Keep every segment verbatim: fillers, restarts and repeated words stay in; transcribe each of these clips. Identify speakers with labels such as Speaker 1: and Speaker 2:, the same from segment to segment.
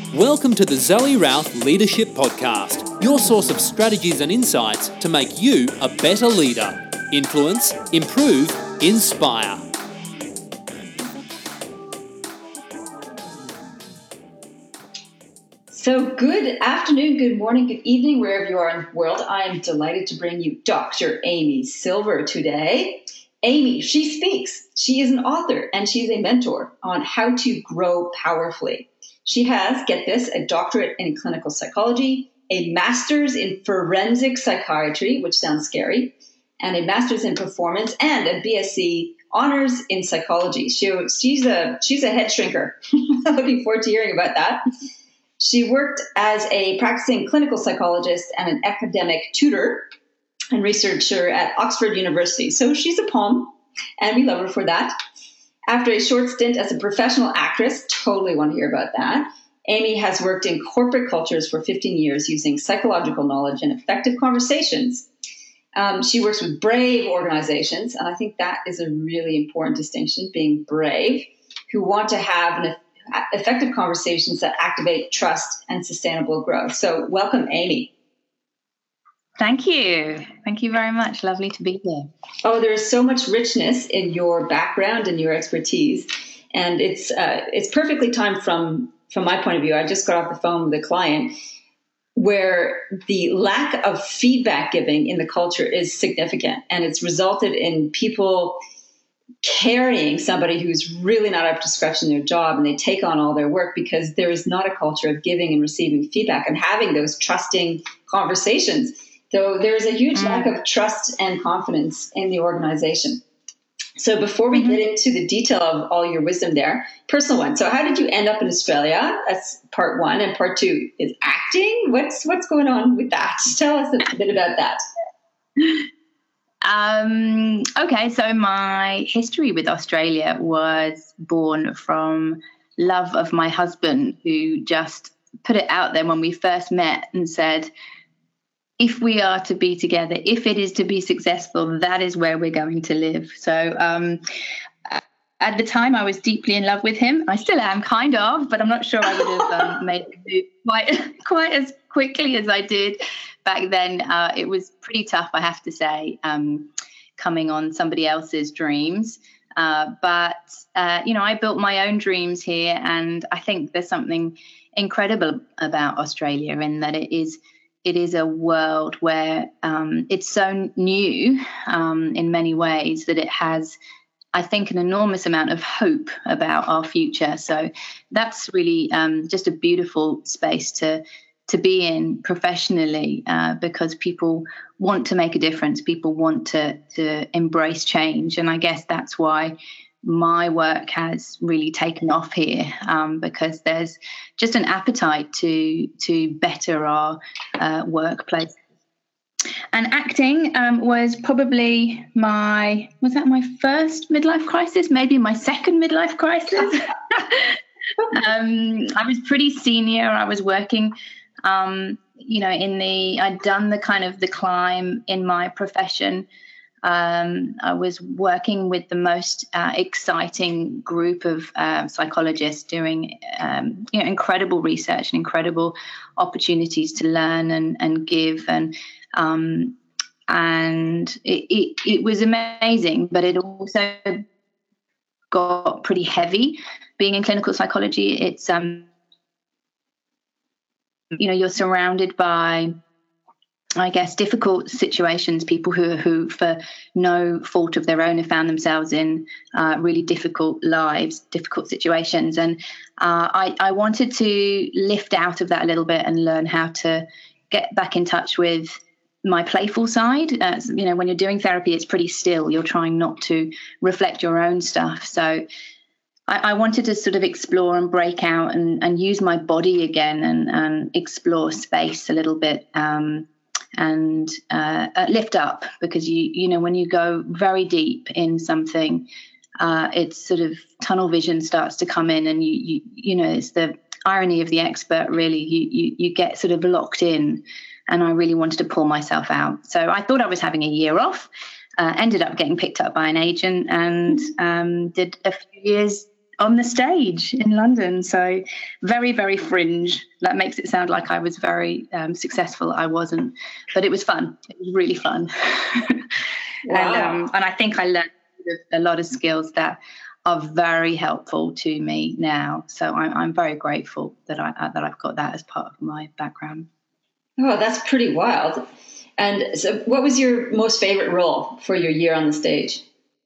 Speaker 1: Welcome to the Zoe Routh Leadership Podcast, your source of strategies and insights to make you a better leader. Influence, improve, inspire.
Speaker 2: So good afternoon, good morning, good evening, wherever you are in the world. I am delighted to bring you Doctor Amy Silver today. Amy, she speaks. She is an author and she's a mentor on how to grow powerfully. She has, get this, a doctorate in clinical psychology, a master's in forensic psychiatry, which sounds scary, and a master's in performance, and a B S c honors in psychology. She, she's a she's a head shrinker. Looking forward to hearing about that. She worked as a practicing clinical psychologist and an academic tutor and researcher at Oxford University. So she's a pom, and we love her for that. After a short stint as a professional actress, totally want to hear about that, Amy has worked in corporate cultures for fifteen years using psychological knowledge and effective conversations. Um, she works with brave organizations, and I think that is a really important distinction, being brave, who want to have an effective conversations that activate trust and sustainable growth. So welcome, Amy.
Speaker 3: Thank you. Thank you very much. Lovely to be here.
Speaker 2: Oh, there is so much richness in your background and your expertise. And it's uh, it's perfectly timed from, from my point of view. I just got off the phone with a client where the lack of feedback giving in the culture is significant. And it's resulted in people carrying somebody who's really not up to scratch in their job, and they take on all their work because there is not a culture of giving and receiving feedback and having those trusting conversations. So there's a huge mm. lack of trust and confidence in the organization. So before we mm-hmm. get into the detail of all your wisdom there, personal one. So how did you end up in Australia? That's part one. And part two is acting. What's what's going on with that? Tell us a bit about that.
Speaker 3: Um, okay, so my history with Australia was born from love of my husband, who just put it out there when we first met and said, if we are to be together, if it is to be successful, that is where we're going to live. So um, at the time, I was deeply in love with him. I still am, kind of, but I'm not sure I would have um, made the move quite, quite as quickly as I did back then. Uh, it was pretty tough, I have to say, um, coming on somebody else's dreams. Uh, but, uh, you know, I built my own dreams here, and I think there's something incredible about Australia in that it is It is a world where um, it's so new um, in many ways that it has, I think, an enormous amount of hope about our future. So that's really um, just a beautiful space to to be in professionally uh, because people want to make a difference. People want to to embrace change. And I guess that's why my work has really taken off here um, because there's just an appetite to to better our uh, workplace. And acting um, was probably my, was that my first midlife crisis? Maybe my second midlife crisis. um, I was pretty senior. I was working, um, you know, in the, I'd done the kind of the climb in my profession. Um, I was working with the most uh, exciting group of uh, psychologists doing um, you know, incredible research and incredible opportunities to learn and, and give. And um, and it, it, it was amazing, but it also got pretty heavy. Being in clinical psychology, it's, um, you know, you're surrounded by, I guess, difficult situations, people who, who for no fault of their own, have found themselves in uh, really difficult lives, difficult situations. And uh, I, I wanted to lift out of that a little bit and learn how to get back in touch with my playful side. Uh, you know, when you're doing therapy, it's pretty still. You're trying not to reflect your own stuff. So I, I wanted to sort of explore and break out and, and use my body again and, and explore space a little bit. Um, and uh, uh, lift up, because you you know when you go very deep in something, uh, it's sort of tunnel vision starts to come in, and you you you know it's the irony of the expert, really. You you you get sort of locked in, and I really wanted to pull myself out. So I thought I was having a year off, uh, ended up getting picked up by an agent, and um, did a few years on the stage in London. So very, very fringe. That makes it sound like I was very um, successful. I wasn't, but it was fun. It was really fun.
Speaker 2: Wow.
Speaker 3: and um, and I think I learned a lot of skills that are very helpful to me now. So I'm I'm very grateful that I that I've got that as part of my background.
Speaker 2: Oh, that's pretty wild. And so what was your most favorite role for your year on the stage?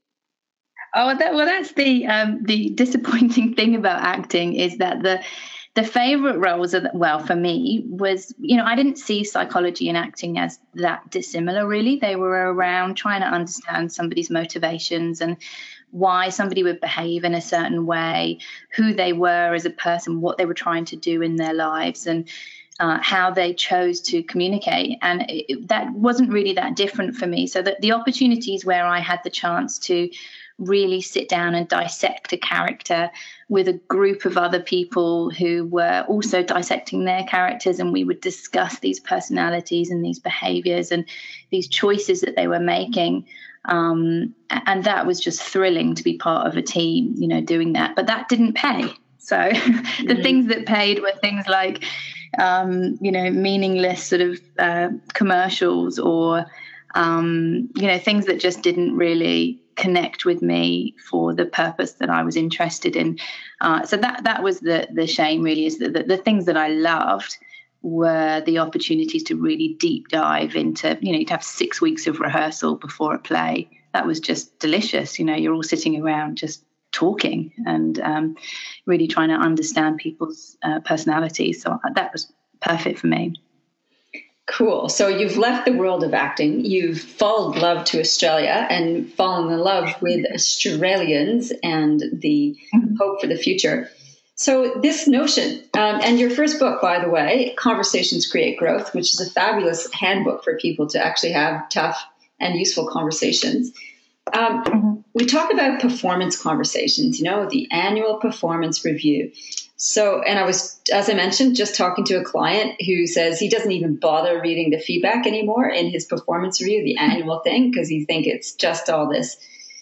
Speaker 3: Oh, that, well, that's the um, the disappointing thing about acting is that the the favorite roles are, well, for me was, you know, I didn't see psychology and acting as that dissimilar, really. They were around trying to understand somebody's motivations and why somebody would behave in a certain way, who they were as a person, what they were trying to do in their lives, and uh, how they chose to communicate. And it, that wasn't really that different for me. So that the opportunities where I had the chance to really sit down and dissect a character with a group of other people who were also dissecting their characters, and we would discuss these personalities and these behaviors and these choices that they were making. Um, and that was just thrilling to be part of a team, you know, doing that. But that didn't pay. So the mm-hmm. things that paid were things like, um, you know, meaningless sort of uh, commercials or, um, you know, things that just didn't really connect with me for the purpose that I was interested in. Uh, so that that was the the shame, really, is that the, the things that I loved were the opportunities to really deep dive into, you know, you'd have six weeks of rehearsal before a play. That was just delicious. You know, you're all sitting around just talking and um, really trying to understand people's uh, personalities. So that was perfect for me.
Speaker 2: Cool. So you've left the world of acting. You've followed love to Australia and fallen in love with Australians and the mm-hmm. hope for the future. So this notion, um, and your first book, by the way, Conversations Create Growth, which is a fabulous handbook for people to actually have tough and useful conversations. Um, mm-hmm. We talk about performance conversations, you know, the annual performance review. So, and I was, as I mentioned, just talking to a client who says he doesn't even bother reading the feedback anymore in his performance review, the annual thing, because he thinks it's just all this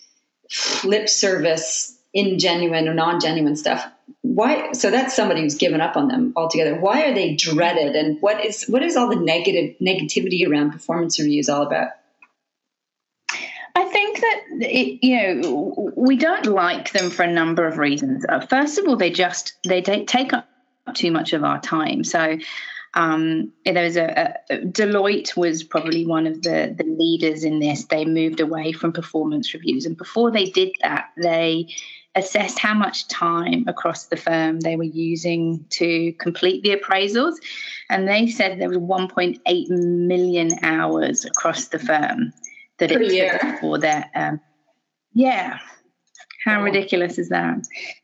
Speaker 2: lip service, ingenuine or non-genuine stuff. Why? So that's somebody who's given up on them altogether. Why are they dreaded? And what is what is all the negative negativity around performance reviews all about?
Speaker 3: I think that, it, you know, we don't like them for a number of reasons. Uh, first of all, they just, they take up too much of our time. So um, there was a, a, Deloitte was probably one of the, the leaders in this. They moved away from performance reviews. And before they did that, they assessed how much time across the firm they were using to complete the appraisals. And they said there was one point eight million hours across the firm that
Speaker 2: per
Speaker 3: it
Speaker 2: year
Speaker 3: took for that. Um, yeah. How wow. ridiculous is that?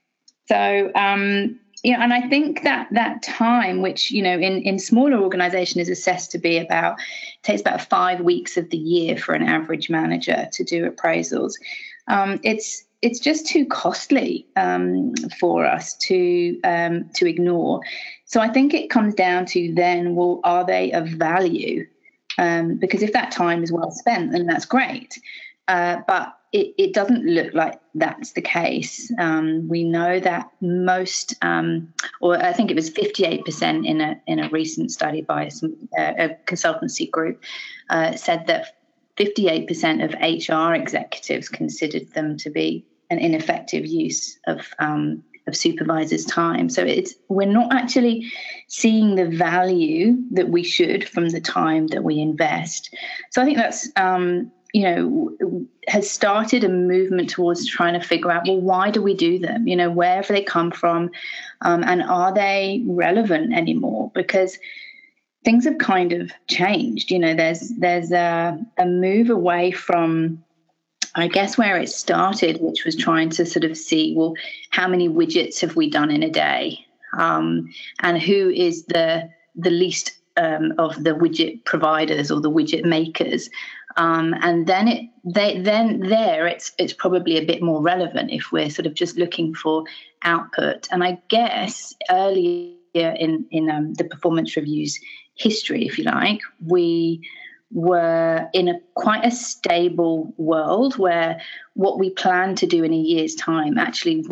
Speaker 3: So, um, yeah, and I think that that time, which, you know, in, in smaller organization is assessed to be about, takes about five weeks of the year for an average manager to do appraisals. Um, it's, it's just too costly um, for us to, um, to ignore. So I think it comes down to then, well, are they of value? Um, because if that time is well spent, then that's great. Uh, but it, it doesn't look like that's the case. Um, we know that most, um, or I think it was fifty-eight percent in a in a recent study by some, uh, a consultancy group, uh, said that fifty-eight percent of H R executives considered them to be an ineffective use of um, of supervisors' time. So it's we're not actually seeing the value that we should from the time that we invest. So I think that's, um, you know, has started a movement towards trying to figure out, well, why do we do them? You know, where have they come from? Um, and are they relevant anymore? Because things have kind of changed. You know, there's there's a, a move away from, I guess, where it started, which was trying to sort of see, well, how many widgets have we done in a day? Um, and who is the the least um, of the widget providers or the widget makers? Um, and then it they then there it's it's probably a bit more relevant if we're sort of just looking for output. And I guess earlier in in um, the performance reviews history, if you like, we were in a quite a stable world where what we planned to do in a year's time actually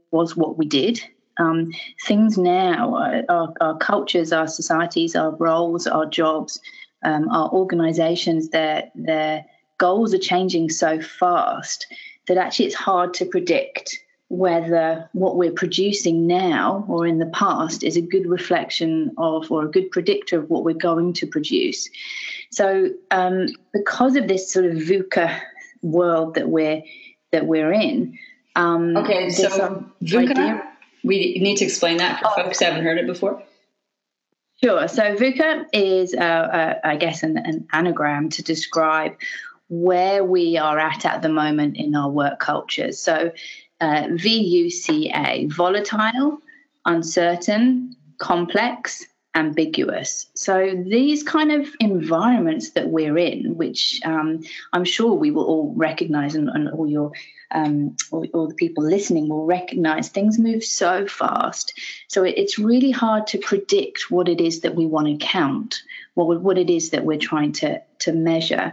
Speaker 3: was what we did. Um, things now, our, our cultures, our societies, our roles, our jobs, um, our organisations, their their goals are changing so fast that actually it's hard to predict whether what we're producing now or in the past is a good reflection of or a good predictor of what we're going to produce. So um, because of this sort of VUCA world that we're that we're in. Um,
Speaker 2: okay, so VUCA, idea- we need to explain that for oh. folks who haven't heard it before.
Speaker 3: Sure. So VUCA is, uh, uh, I guess, an, an anagram to describe where we are at at the moment in our work cultures. So uh, V U C A, volatile, uncertain, complex, ambiguous. So these kind of environments that we're in, which um, I'm sure we will all recognize, and, and all your um, all, all the people listening will recognize, things move so fast. So it, it's really hard to predict what it is that we want to count, what what it is that we're trying to to measure.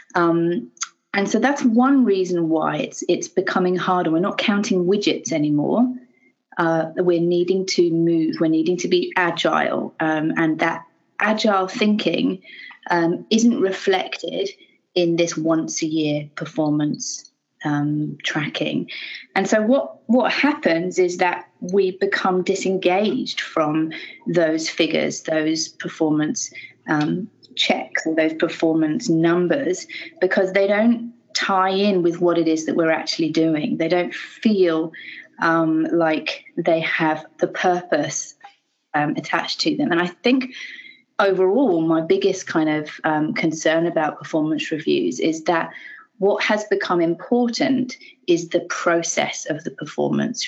Speaker 3: Um, and so that's one reason why it's it's becoming harder. We're not counting widgets anymore. Uh, we're needing to move, we're needing to be agile, um, and that agile thinking um, isn't reflected in this once a year performance um, tracking. And so what, what happens is that we become disengaged from those figures, those performance um, checks, or those performance numbers, because they don't tie in with what it is that we're actually doing. They don't feel Um, like they have the purpose um, attached to them. And I think overall, my biggest kind of um, concern about performance reviews is that what has become important is the process of the performance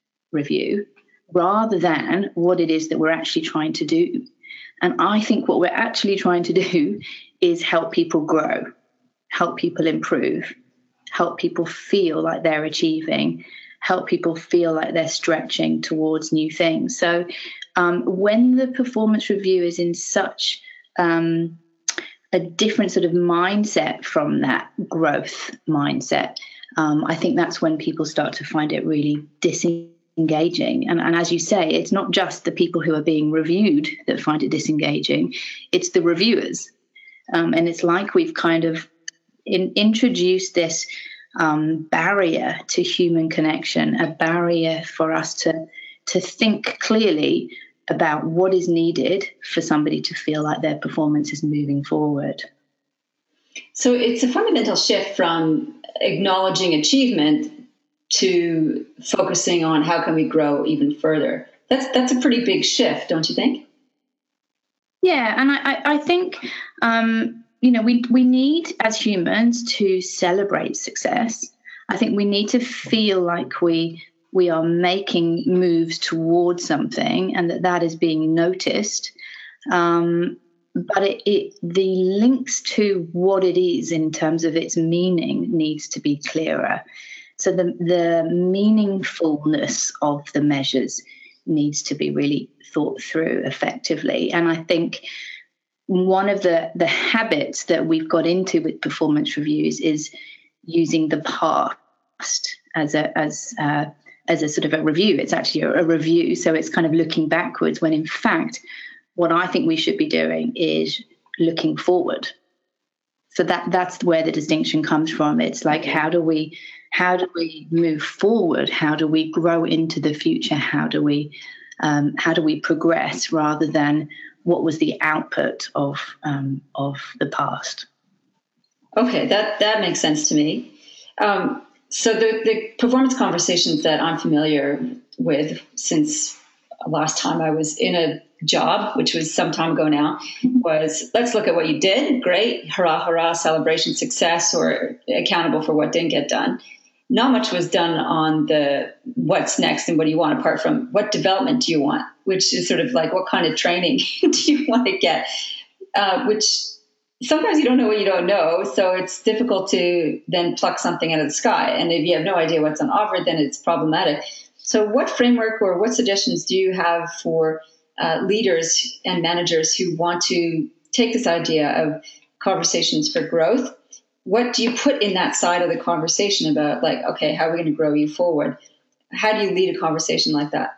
Speaker 3: review rather than what it is that we're actually trying to do. And I think what we're actually trying to do is help people grow, help people improve, help people feel like they're achieving, help people feel like they're stretching towards new things. So um, when the performance review is in such um, a different sort of mindset from that growth mindset, um, I think that's when people start to find it really disengaging. And, and as you say, it's not just the people who are being reviewed that find it disengaging, it's the reviewers. Um, and it's like we've kind of in, introduced this Um, barrier to human connection, a barrier for us to to think clearly about what is needed for somebody to feel like their performance is moving forward.
Speaker 2: So it's a fundamental shift from acknowledging achievement to focusing on how can we grow even further. That's that's a pretty big shift, don't you think?
Speaker 3: Yeah, and I, I think um, you know, we we need as humans to celebrate success. I think we need to feel like we we are making moves towards something and that that is being noticed. Um, but it, it the links to what it is in terms of its meaning needs to be clearer. So the the meaningfulness of the measures needs to be really thought through effectively. And I think one of the, the habits that we've got into with performance reviews is using the past as a as a, as a sort of a review. It's actually a, a review, so it's kind of looking backwards, when in fact what I think we should be doing is looking forward. So that that's where the distinction comes from. It's like, how do we how do we move forward? How do we grow into the future? How do we um, how do we progress, rather than what was the output of um, of the past?
Speaker 2: Okay, that, that makes sense to me. Um, so the, the performance conversations that I'm familiar with since last time I was in a job, which was some time ago now, was let's look at what you did. Great. Hurrah, hurrah, celebration, success, or accountable for what didn't get done. Not much was done on the what's next and what do you want, apart from what development do you want, which is sort of like what kind of training do you want to get, uh, which sometimes you don't know what you don't know. So it's difficult to then pluck something out of the sky. And if you have no idea what's on offer, then it's problematic. So what framework or what suggestions do you have for uh, leaders and managers who want to take this idea of conversations for growth? What do you put in that side of the conversation about, like, okay, how are we going to grow you forward? how do you lead a conversation like that?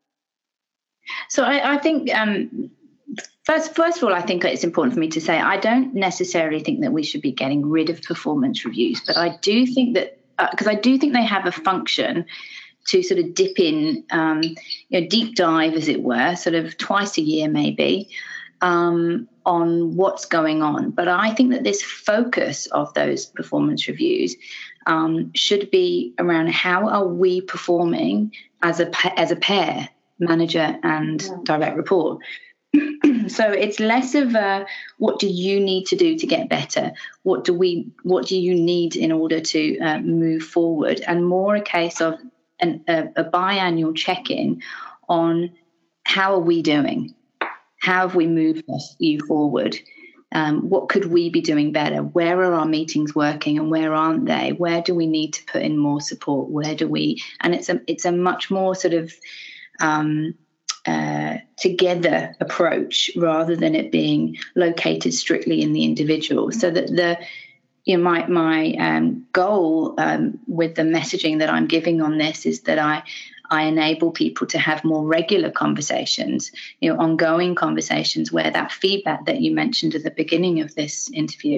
Speaker 3: So I, I think um, first, first of all, I think it's important for me to say I don't necessarily think that we should be getting rid of performance reviews, but I do think that because uh, I do think they have a function to sort of dip in, um, you know, deep dive, as it were, sort of twice a year maybe, um, on what's going on. But I think that this focus of those performance reviews um, should be around how are we performing as a as a pair, manager and yeah. direct report. So it's less of a what do you need to do to get better? What do we? What do you need in order to uh, move forward? And more a case of an, a, a biannual check-in on how are we doing? How have we moved you forward? Um, what could we be doing better? Where are our meetings working and where aren't they? Where do we need to put in more support? Where do we? And it's a it's a much more sort of um, uh, together approach rather than it being located strictly in the individual. So that the you know my my um, goal um, with the messaging that I'm giving on this is that I. I enable people to have more regular conversations, you know, ongoing conversations where that feedback that you mentioned at the beginning of this interview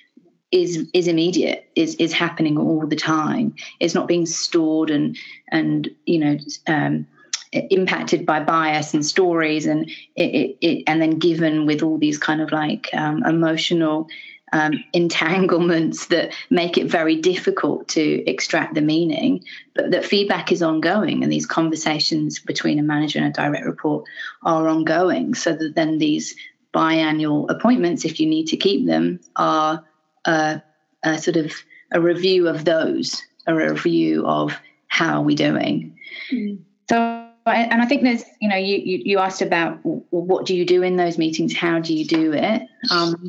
Speaker 3: is is immediate, is is happening all the time. It's not being stored and and you know um, impacted by bias and stories and it, it, it and then given with all these kind of like um, emotional. Um, entanglements that make it very difficult to extract the meaning, but that feedback is ongoing and these conversations between a manager and a direct report are ongoing, so that then these biannual appointments, if you need to keep them, are a, a sort of a review of those, a review of how are we doing. Mm. So, and I think there's, you know, you, you, you asked about well, what do you do in those meetings, how do you do it? Um,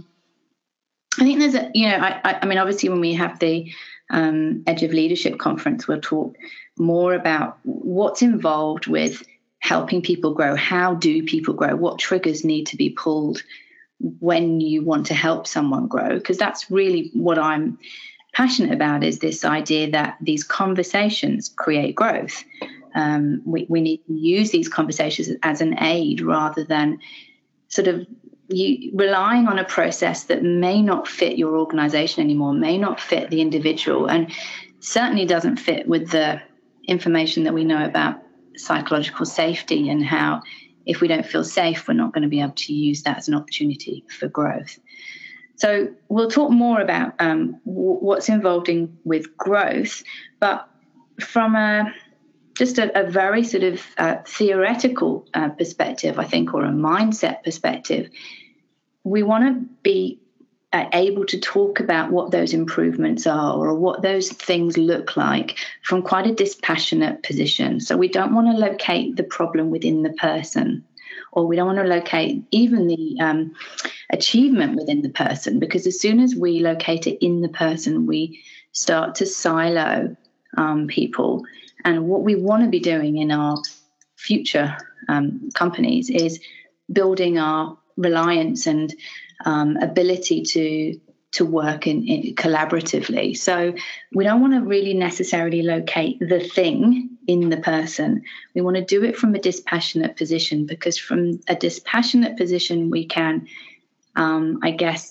Speaker 3: I think there's a, you know, I, I mean, obviously when we have the um, Edge of Leadership conference, we'll talk more about what's involved with helping people grow. How do people grow? What triggers need to be pulled when you want to help someone grow? Because that's really what I'm passionate about, is this idea that these conversations create growth. Um, we, we need to use these conversations as an aid rather than sort of you relying on a process that may not fit your organization anymore, may not fit the individual, and certainly doesn't fit with the information that we know about psychological safety and how if we don't feel safe, we're not going to be able to use that as an opportunity for growth. So we'll talk more about um, w- what's involved in with growth, but from a just a, a very sort of uh, theoretical uh, perspective, I think, or a mindset perspective, we want to be uh, able to talk about what those improvements are or what those things look like from quite a dispassionate position. So we don't want to locate the problem within the person, or we don't want to locate even the um, achievement within the person, because as soon as we locate it in the person, we start to silo um, people. And what we want to be doing in our future um, companies is building our reliance and um, ability to to work in, in collaboratively. So we don't want to really necessarily locate the thing in the person. We want to do it from a dispassionate position, because from a dispassionate position we can, um, I guess,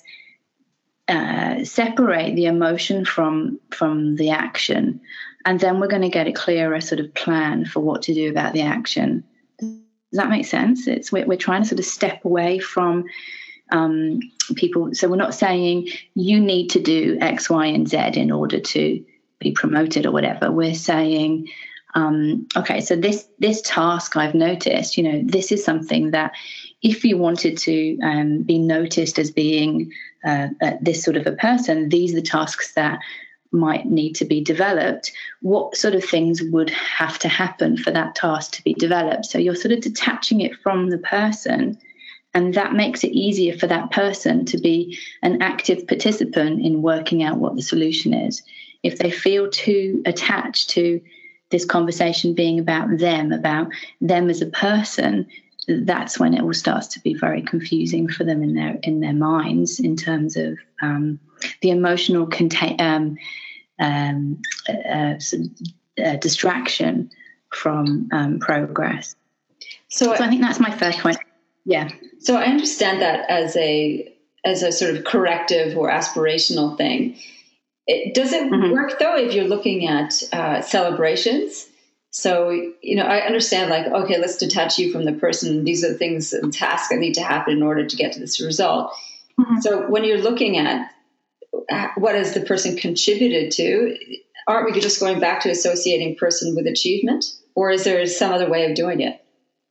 Speaker 3: uh, separate the emotion from from the action. And then we're going to get a clearer sort of plan for what to do about the action. Does that make sense? It's we're, we're trying to sort of step away from um, people. So we're not saying you need to do X, Y, and Z in order to be promoted or whatever. We're saying, um, okay, so this this task I've noticed, you know, this is something that if you wanted to um, be noticed as being uh, uh, this sort of a person, these are the tasks that might need to be developed. What sort of things would have to happen for that task to be developed? So you're sort of detaching it from the person, and that makes it easier for that person to be an active participant in working out what the solution is. If they feel too attached to this conversation being about them, about them as a person, that's when it all starts to be very confusing for them in their in their minds in terms of um, the emotional contain. Um, Um, uh, uh, distraction from um, progress.
Speaker 2: So,
Speaker 3: so I think that's my first point. Yeah.
Speaker 2: So I understand that as a as a sort of corrective or aspirational thing. It, does it mm-hmm. work though if you're looking at uh, celebrations? So, you know, I understand like, okay, let's detach you from the person. These are the things and tasks that need to happen in order to get to this result. Mm-hmm. So when you're looking at what has the person contributed to, aren't we just going back to associating person with achievement? Or is there some other way of doing it?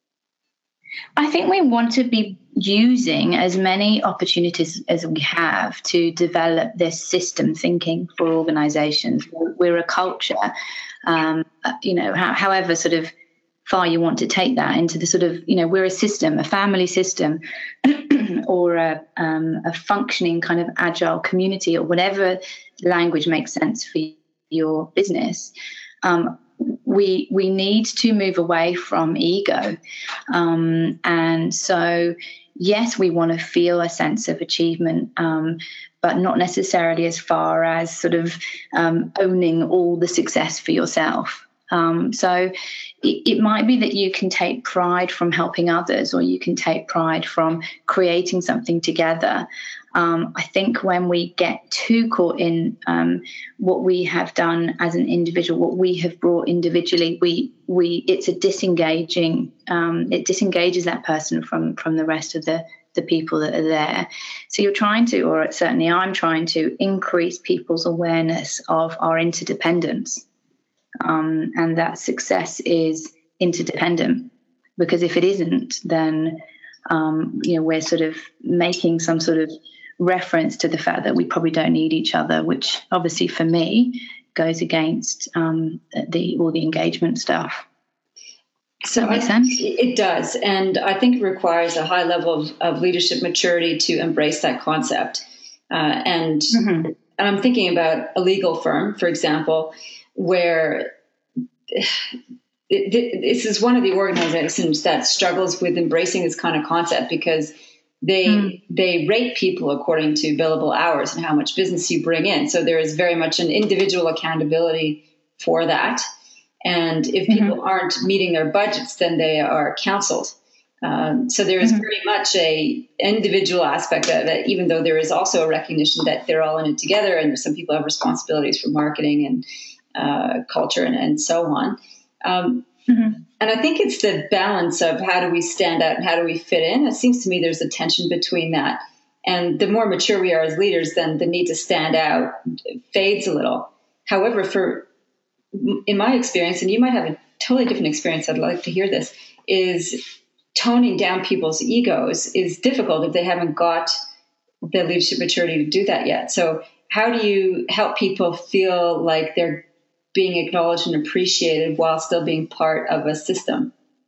Speaker 3: I think we want to be using as many opportunities as we have to develop this system thinking for organizations. We're a culture, um, you know, how, however sort of far you want to take that into the sort of, you know, we're a system, a family system, or a, um, a functioning kind of agile community, or whatever language makes sense for your business. Um, we we need to move away from ego. Um, and so, yes, we want to feel a sense of achievement, um, but not necessarily as far as sort of um, owning all the success for yourself. Um, so it, it might be that you can take pride from helping others, or you can take pride from creating something together. Um, I think when we get too caught in um, what we have done as an individual, what we have brought individually, we we it's a disengaging. Um, it disengages that person from from the rest of the the people that are there. So you're trying to, or certainly I'm trying to, increase people's awareness of our interdependence, um, and that success is interdependent. Because if it isn't, then um, you know we're sort of making some sort of reference to the fact that we probably don't need each other, which obviously for me goes against um, the all the engagement stuff.
Speaker 2: So
Speaker 3: Does that make
Speaker 2: I,
Speaker 3: sense?
Speaker 2: It does, and I think it requires a high level of, of leadership maturity to embrace that concept. Uh, and, mm-hmm. and I'm thinking about a legal firm, for example, where it, it, this is one of the organizations that struggles with embracing this kind of concept, because They mm. they rate people according to billable hours and how much business you bring in. So there is very much an individual accountability for that. And if mm-hmm. people aren't meeting their budgets, then they are counseled. Um, so there is mm-hmm. very much a individual aspect of it, even though there is also a recognition that they're all in it together, and some people have responsibilities for marketing and uh, culture and, and so on. Um, mm-hmm. And I think it's the balance of how do we stand out and how do we fit in. It seems to me there's a tension between that. And the more mature we are as leaders, then the need to stand out fades a little. However, for in my experience, and you might have a totally different experience, I'd like to hear this, is toning down people's egos is difficult if they haven't got the leadership maturity to do that yet. So how do you help people feel like they're being acknowledged and appreciated while still being part of a system?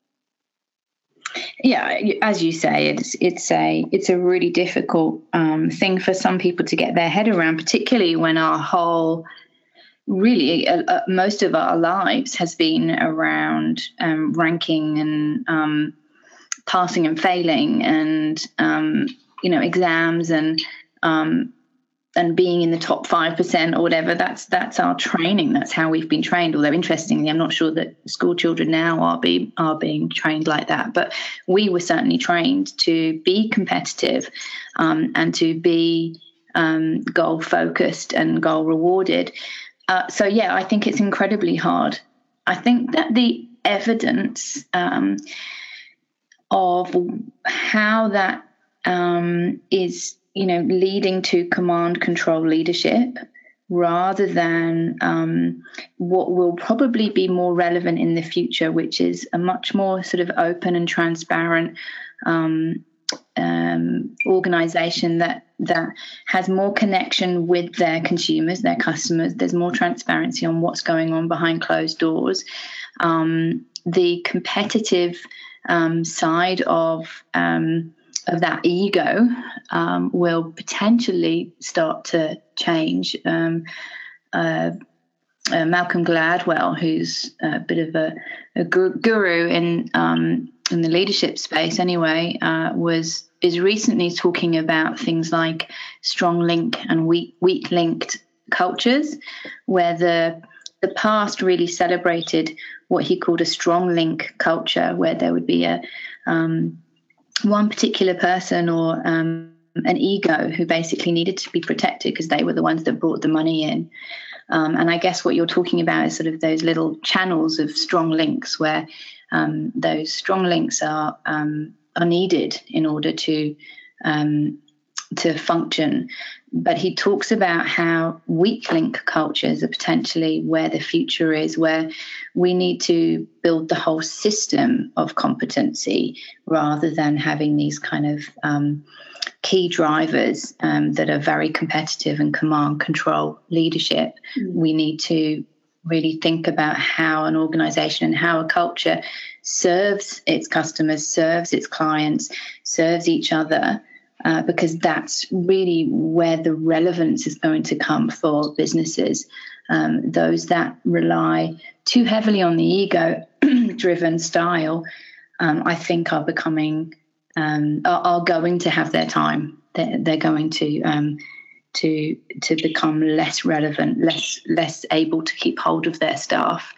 Speaker 3: Yeah, as you say, it's it's a it's a really difficult um, thing for some people to get their head around, particularly when our whole, really, uh, uh, most of our lives has been around um, ranking and um, passing and failing, and um, you know, exams and um, and being in the top five percent or whatever. That's that's our training. That's how we've been trained. Although interestingly, I'm not sure that school children now are be are being trained like that. But we were certainly trained to be competitive um, and to be um, goal focused and goal rewarded. Uh, so yeah, I think it's incredibly hard. I think that the evidence um, of how that um, is, you know, leading to command control leadership rather than um, what will probably be more relevant in the future, which is a much more sort of open and transparent um, um, organization that that has more connection with their consumers, their customers. There's more transparency on what's going on behind closed doors. Um, the competitive um, side of um, of that ego um, will potentially start to change. Um, uh, uh, Malcolm Gladwell, who's a bit of a, a guru in um, in the leadership space, anyway, uh, was is recently talking about things like strong link and weak weak linked cultures, where the the past really celebrated what he called a strong link culture, where there would be a um, one particular person or um, an ego who basically needed to be protected because they were the ones that brought the money in. Um, and I guess what you're talking about is sort of those little channels of strong links where um, those strong links are um, are needed in order to um, to function. But he talks about how weak link cultures are potentially where the future is, where we need to build the whole system of competency rather than having these kind of um, key drivers um, that are very competitive and command control leadership. Mm. We need to really think about how an organization and how a culture serves its customers, serves its clients, serves each other, uh, because that's really where the relevance is going to come for businesses. Um, those that rely too heavily on the ego-driven style, um, I think are becoming, um, are, are going to have their time. They're, they're going to um, to to become less relevant, less less able to keep hold of their staff,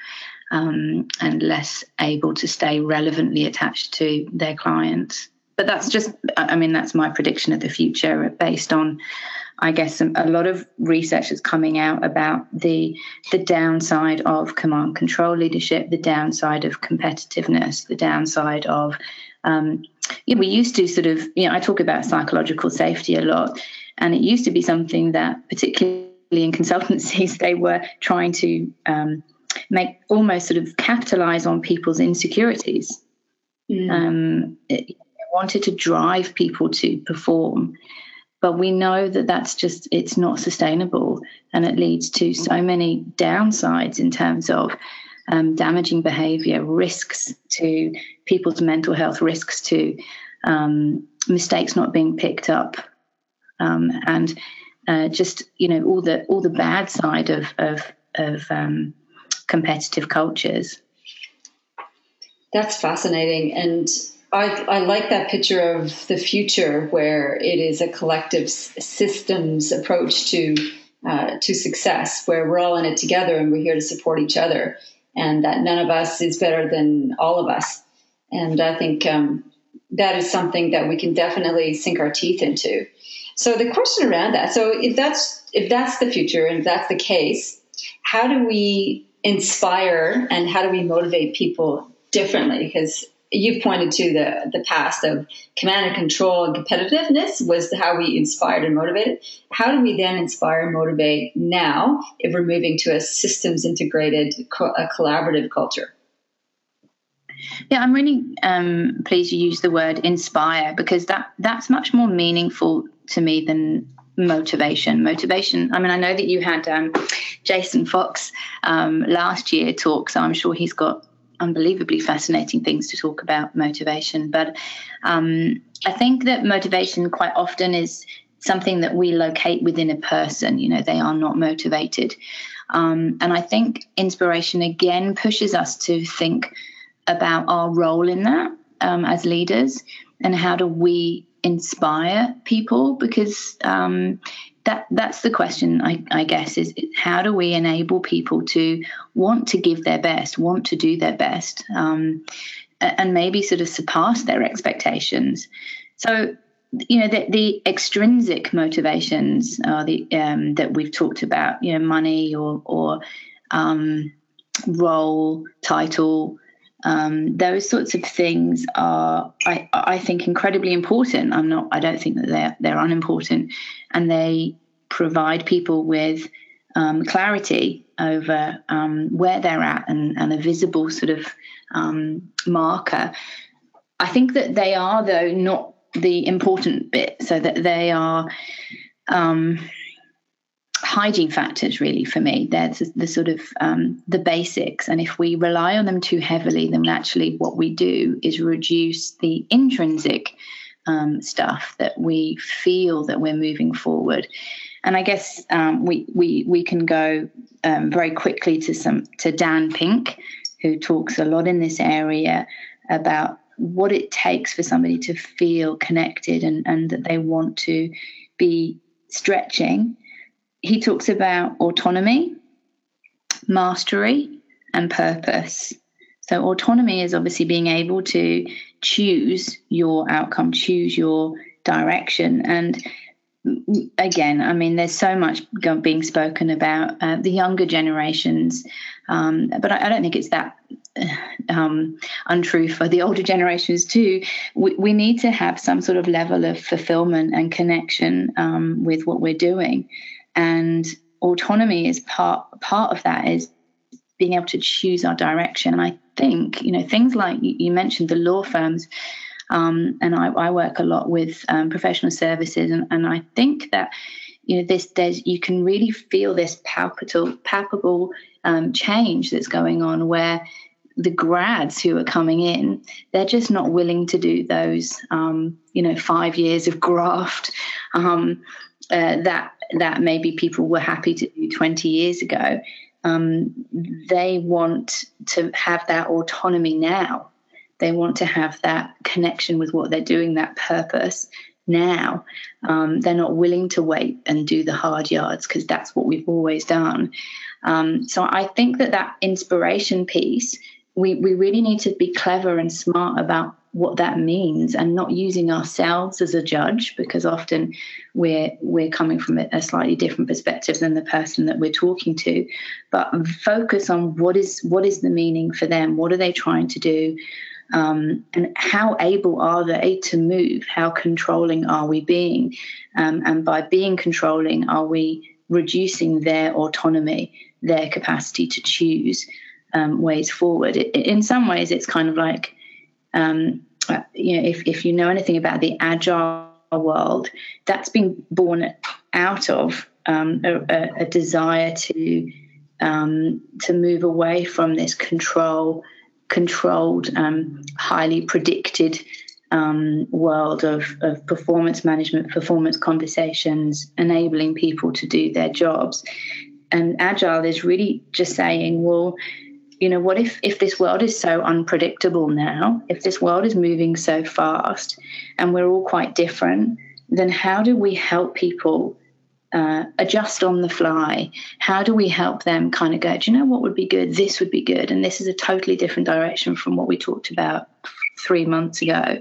Speaker 3: um, and less able to stay relevantly attached to their clients. But that's just, I mean, that's my prediction of the future based on, I guess, a lot of research that's coming out about the the downside of command control leadership, the downside of competitiveness, the downside of, um, you know, we used to sort of, you know, I talk about psychological safety a lot, and it used to be something that, particularly in consultancies, they were trying to um, make almost sort of capitalize on people's insecurities. Mm. Um, it, wanted to drive people to perform, but we know that that's just, it's not sustainable, and it leads to so many downsides in terms of um, damaging behavior, risks to people's mental health, risks to um, mistakes not being picked up, um, and uh, just, you know, all the all the bad side of of, of um, competitive cultures.
Speaker 2: That's fascinating. And I, I like that picture of the future where it is a collective systems approach to uh, to success, where we're all in it together and we're here to support each other, and that none of us is better than all of us. And I think um, that is something that we can definitely sink our teeth into. So the question around that, so if that's if that's the future and if that's the case, how do we inspire and how do we motivate people differently? Because you've pointed to the, the past of command and control and competitiveness was how we inspired and motivated. How do we then inspire and motivate now if we're moving to a systems integrated, co- a collaborative culture?
Speaker 3: Yeah, I'm really um, pleased you use the word inspire, because that that's much more meaningful to me than motivation. Motivation, I mean, I know that you had um, Jason Fox um, last year talk, so I'm sure he's got unbelievably fascinating things to talk about motivation. But um, I think that motivation quite often is something that we locate within a person. You know, they are not motivated. Um, and I think inspiration, again, pushes us to think about our role in that um, as leaders, and how do we inspire people? Because um, that that's the question, I, I guess, is how do we enable people to want to give their best, want to do their best, um, and maybe sort of surpass their expectations. So, you know, the, the extrinsic motivations are the um, that we've talked about, you know, money or or um, role, title. Um, those sorts of things are, I, I think, incredibly important. I'm not. I don't think that they're they're unimportant, and they provide people with um, clarity over um, where they're at and, and a visible sort of um, marker. I think that they are, though, not the important bit. So that they are um, hygiene factors, really, for me. They're the, the sort of um, the basics. And if we rely on them too heavily, then actually what we do is reduce the intrinsic um, stuff that we feel that we're moving forward. And I guess um, we we we can go um, very quickly to some to Dan Pink, who talks a lot in this area about what it takes for somebody to feel connected and, and that they want to be stretching. He talks about autonomy, mastery and purpose. So autonomy is obviously being able to choose your outcome, choose your direction. And again, I mean, there's so much being spoken about uh, the younger generations, um, but I, I don't think it's that um, untrue for the older generations too. We, we need to have some sort of level of fulfillment and connection um, with what we're doing, and autonomy is part part of that, is being able to choose our direction. And I think, you know, things like you mentioned the law firms. Um, and I, I work a lot with um, professional services, and, and I think that you know this there's you can really feel this palpable palpable um, change that's going on, where the grads who are coming in, they're just not willing to do those um, you know five years of graft um, uh, that that maybe people were happy to do twenty years ago. Um, they want to have that autonomy now. They want to have that connection with what they're doing, that purpose now. Um, they're not willing to wait and do the hard yards, because that's what we've always done. Um, so I think that that inspiration piece, we, we really need to be clever and smart about what that means, and not using ourselves as a judge, because often we're we're coming from a slightly different perspective than the person that we're talking to, but focus on what is what is the meaning for them, what are they trying to do. Um, and how able are they to move? How controlling are we being? Um, and by being controlling, are we reducing their autonomy, their capacity to choose um, ways forward? It, in some ways, it's kind of like, um, you know, if, if you know anything about the agile world, that's been born out of um, a, a desire to um, to move away from this control. controlled, um, highly predicted um, world of, of performance management, performance conversations, enabling people to do their jobs. And Agile is really just saying, well, you know, what if, if this world is so unpredictable now, if this world is moving so fast and we're all quite different, then how do we help people Uh, adjust on the fly? How do we help them kind of go, do you know what would be good? This would be good. And this is a totally different direction from what we talked about three months ago.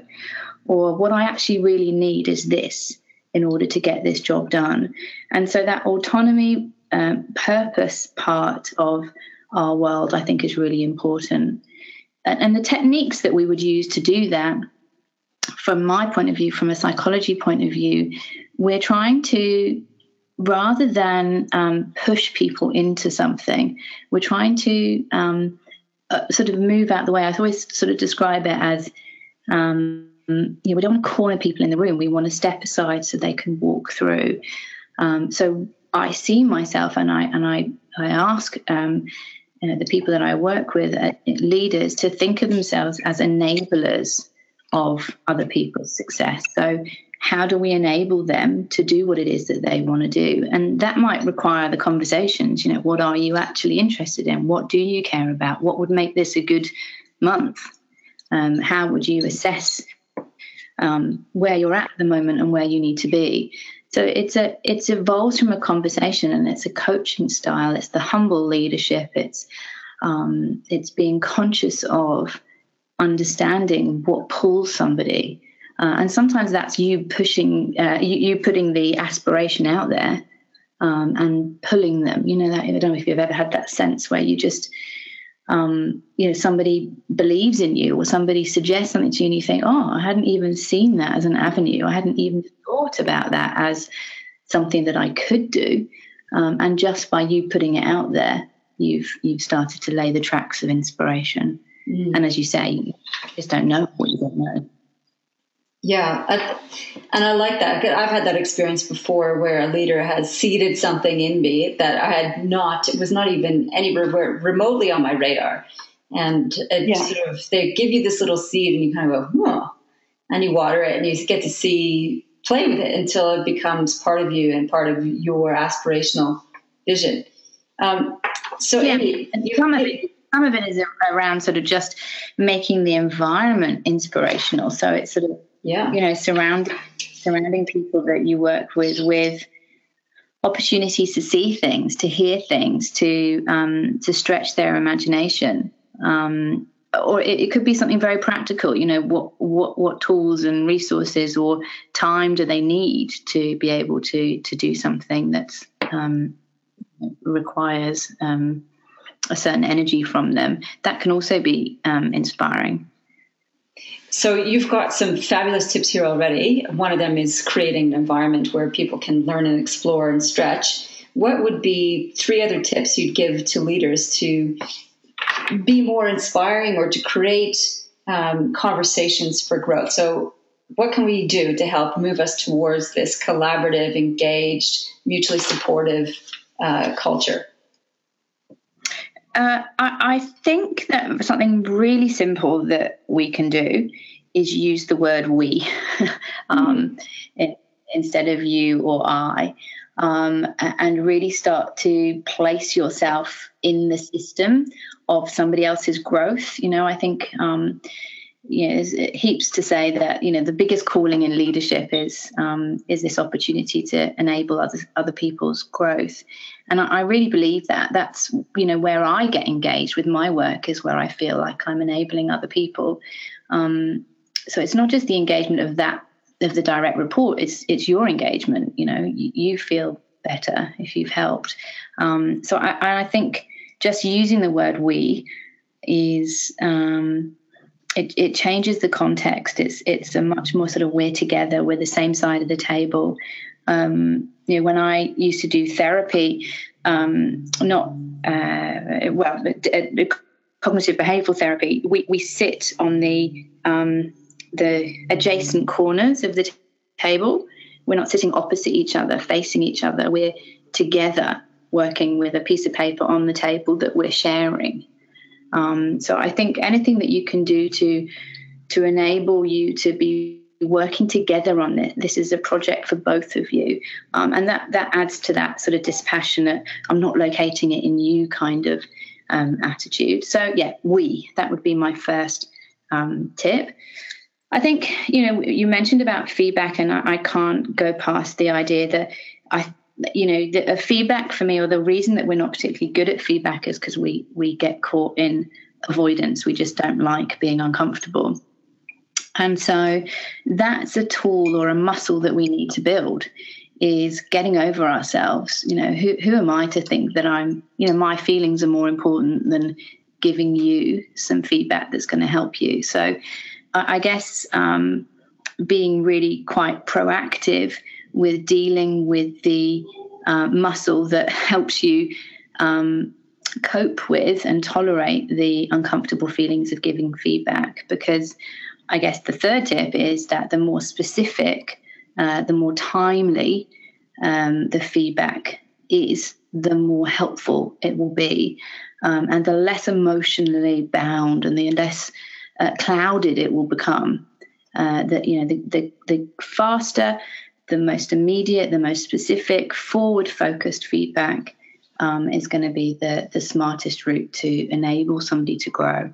Speaker 3: Or what I actually really need is this in order to get this job done. And so that autonomy, um, purpose part of our world, I think, is really important. And, and the techniques that we would use to do that, from my point of view, from a psychology point of view, we're trying to, rather than um, push people into something, we're trying to um, uh, sort of move out the way. I always sort of describe it as, um, you know, we don't want to corner people in the room. We want to step aside so they can walk through. Um, so I see myself, and I and I I ask um, you know, the people that I work with, uh, leaders, to think of themselves as enablers of other people's success. So how do we enable them to do what it is that they want to do? And that might require the conversations, you know, what are you actually interested in? What do you care about? What would make this a good month? Um, how would you assess um, where you're at at the moment and where you need to be? So it's a it's evolves from a conversation, and it's a coaching style. It's the humble leadership. It's um, it's being conscious of understanding what pulls somebody. Uh, and sometimes that's you pushing, uh, you, you putting the aspiration out there um, and pulling them. You know, that, I don't know if you've ever had that sense where you just, um, you know, somebody believes in you, or somebody suggests something to you, and you think, oh, I hadn't even seen that as an avenue. I hadn't even thought about that as something that I could do. Um, and just by you putting it out there, you've you've started to lay the tracks of inspiration. Mm. And as you say, you just don't know what you don't know.
Speaker 2: Yeah, I, and I like that. I've had that experience before where a leader has seeded something in me that I had not, it was not even anywhere remotely on my radar. And it yeah. sort of, they give you this little seed and you kind of go, oh, and you water it and you get to see, play with it until it becomes part of you and part of your aspirational vision. Um, so
Speaker 3: yeah.
Speaker 2: Amy, you,
Speaker 3: some, of it, some of it is around sort of just making the environment inspirational. So it's sort of, Yeah, you know, surrounding surrounding people that you work with with opportunities to see things, to hear things, to um, to stretch their imagination. Um, or it, it could be something very practical. You know, what what what tools and resources or time do they need to be able to to do something that's um, requires um, a certain energy from them? That can also be um, inspiring.
Speaker 2: So you've got some fabulous tips here already. One of them is creating an environment where people can learn and explore and stretch. What would be three other tips you'd give to leaders to be more inspiring or to create um, conversations for growth? So what can we do to help move us towards this collaborative, engaged, mutually supportive uh, culture?
Speaker 3: Uh, I, I think that something really simple that we can do is use the word we um, mm-hmm. instead of you or I, um, and really start to place yourself in the system of somebody else's growth. You know, I think um, you know, there's heaps to say that, you know, the biggest calling in leadership is um, is this opportunity to enable other other people's growth. And I, I really believe that that's, you know, where I get engaged with my work is where I feel like I'm enabling other people. Um, so it's not just the engagement of that, of the direct report, it's it's your engagement. You know, you, you feel better if you've helped. Um, so I, I think just using the word we is, um, it, it changes the context. It's it's a much more sort of we're together, we're the same side of the table. Um, you know, when I used to do therapy, um, not, uh, well, uh, cognitive behavioral therapy, we, we sit on the um, the adjacent corners of the t- table. We're not sitting opposite each other, facing each other. We're together working with a piece of paper on the table that we're sharing. Um, so I think anything that you can do to to enable you to be working together on this, this is a project for both of you. Um, and that, that adds to that sort of dispassionate, I'm not locating it in you kind of um, attitude. So yeah, we, that would be my first um, tip. I think, you know, you mentioned about feedback, and I, I can't go past the idea that I, you know, the, a feedback for me, or the reason that we're not particularly good at feedback is because we, we get caught in avoidance. We just don't like being uncomfortable. And so that's a tool or a muscle that we need to build, is getting over ourselves. You know, who who am I to think that I'm, you know, my feelings are more important than giving you some feedback that's going to help you. So I, I guess um, being really quite proactive with dealing with the uh, muscle that helps you um, cope with and tolerate the uncomfortable feelings of giving feedback. Because I guess the third tip is that the more specific, uh, the more timely um, the feedback is, the more helpful it will be, um, and the less emotionally bound and the less uh, clouded it will become. Uh, that you know, the, the the faster, the most immediate, the most specific, forward-focused feedback um, is going to be the the smartest route to enable somebody to grow.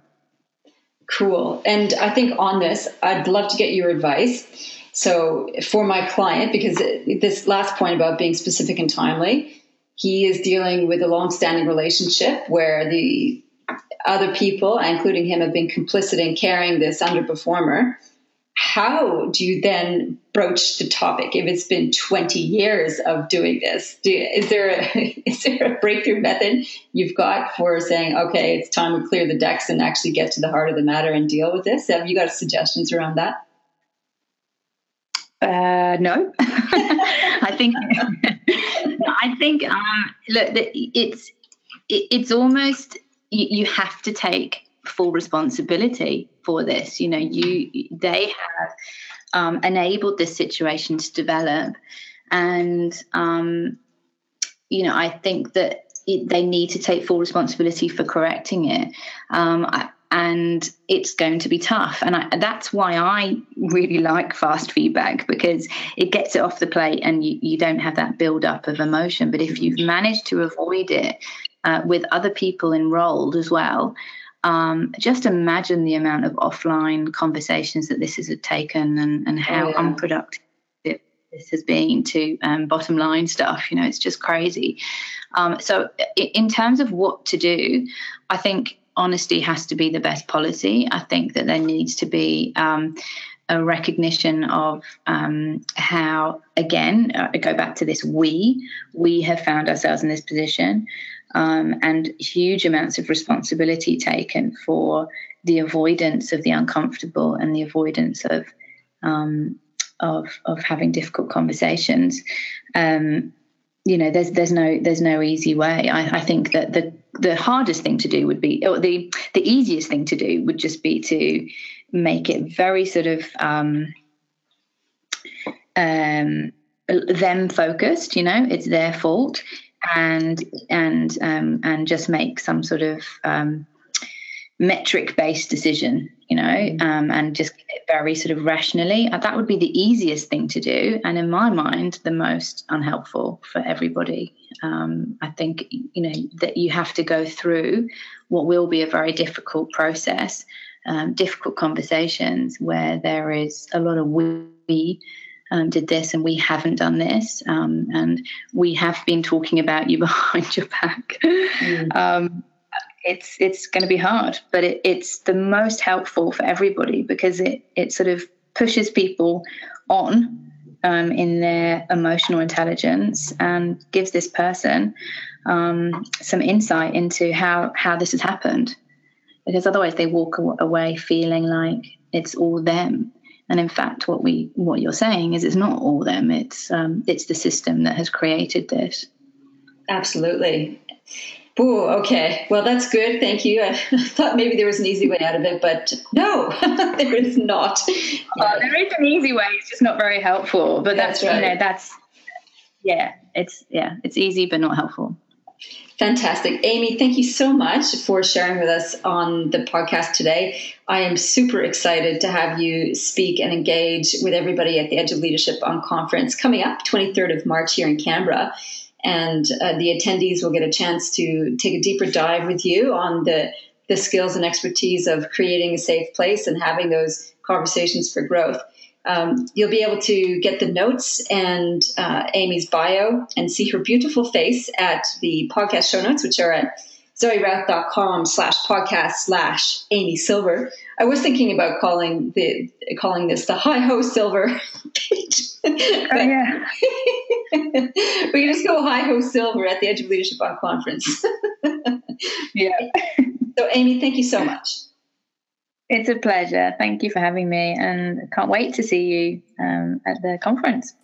Speaker 2: Cool. And I think on this, I'd love to get your advice. So for my client, because this last point about being specific and timely, he is dealing with a long-standing relationship where the other people, including him, have been complicit in carrying this underperformer. How do you then broach the topic if it's been twenty years of doing this? Do, is there a, is there a breakthrough method you've got for saying, okay, it's time to clear the decks and actually get to the heart of the matter and deal with this? Have you got suggestions around that?
Speaker 3: Uh, no, I think I think um, look, it's it's almost you, you have to take full responsibility for this. You know, you they have um, enabled this situation to develop, and um, you know, I think that it, they need to take full responsibility for correcting it. Um, I, And it's going to be tough. And I, that's why I really like fast feedback, because it gets it off the plate and you, you don't have that build up of emotion. But if you've managed to avoid it uh, with other people enrolled as well, um, just imagine the amount of offline conversations that this has taken and, and how oh, yeah. unproductive it this has been to um, bottom line stuff. You know, it's just crazy. Um, so in terms of what to do, I think honesty has to be the best policy. I think that there needs to be um, a recognition of um, how, again, I go back to this, we, we have found ourselves in this position, um, and huge amounts of responsibility taken for the avoidance of the uncomfortable and the avoidance of um, of of having difficult conversations. Um, you know, there's there's no there's no easy way. I, I think that the the hardest thing to do would be, or the the easiest thing to do would just be to make it very sort of um, um, them focused. You know, it's their fault, and and um, and just make some sort of um, metric-based decision, you know, um, and just very sort of rationally. That would be the easiest thing to do, and in my mind, the most unhelpful for everybody. Um, I think, you know, that you have to go through what will be a very difficult process, um, difficult conversations where there is a lot of we um, did this and we haven't done this, um, and we have been talking about you behind your back. Mm. Um, It's it's going to be hard, but it, it's the most helpful for everybody, because it, it sort of pushes people on um, in their emotional intelligence and gives this person um, some insight into how, how this has happened. Because otherwise they walk away feeling like it's all them. And in fact, what we what you're saying is it's not all them. It's um, it's the system that has created this.
Speaker 2: Absolutely. Ooh, okay. Well, that's good. Thank you. I thought maybe there was an easy way out of it, but no, there is not.
Speaker 3: Well, there is an easy way. It's just not very helpful. But that's, that's right. You know, that's, yeah, it's, yeah, it's easy, but not helpful.
Speaker 2: Fantastic. Amy, thank you so much for sharing with us on the podcast today. I am super excited to have you speak and engage with everybody at the Edge of Leadership on Conference coming up twenty-third of March here in Canberra. And uh, the attendees will get a chance to take a deeper dive with you on the, the skills and expertise of creating a safe place and having those conversations for growth. Um, you'll be able to get the notes and uh, Amy's bio and see her beautiful face at the podcast show notes, which are at zoerouth.com slash podcast slash Amy Silver. I was thinking about calling the calling this the Hi Ho Silver page.
Speaker 3: Oh, yeah.
Speaker 2: We can just go Hi Ho Silver at the Edge of Leadership on Conference.
Speaker 3: Yeah.
Speaker 2: So, Amy, thank you so much.
Speaker 3: It's a pleasure. Thank you for having me, and can't wait to see you um, at the conference.